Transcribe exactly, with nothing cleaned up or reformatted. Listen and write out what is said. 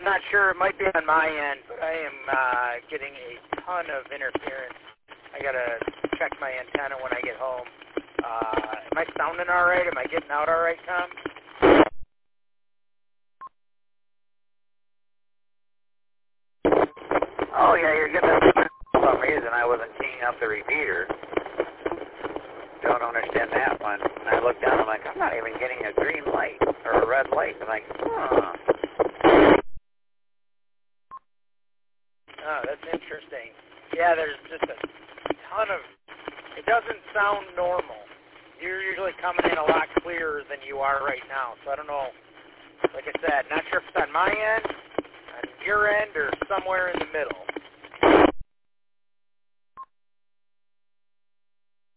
I'm not sure. It might be on my end, but I am uh, getting a ton of interference. I got to check my antenna when I get home. Uh, am I sounding all right? Am I getting out all right, Tom? Oh, yeah, you're getting a for some reason. I wasn't keying up the repeater. Don't understand that one. And I looked down, I'm like, I'm not even getting a green light or a red light. I'm like, huh. Oh, that's interesting. Yeah, there's just a ton of, it doesn't sound normal. You're usually coming in a lot clearer than you are right now. So I don't know, like I said, not sure if it's on my end, on your end, or somewhere in the middle.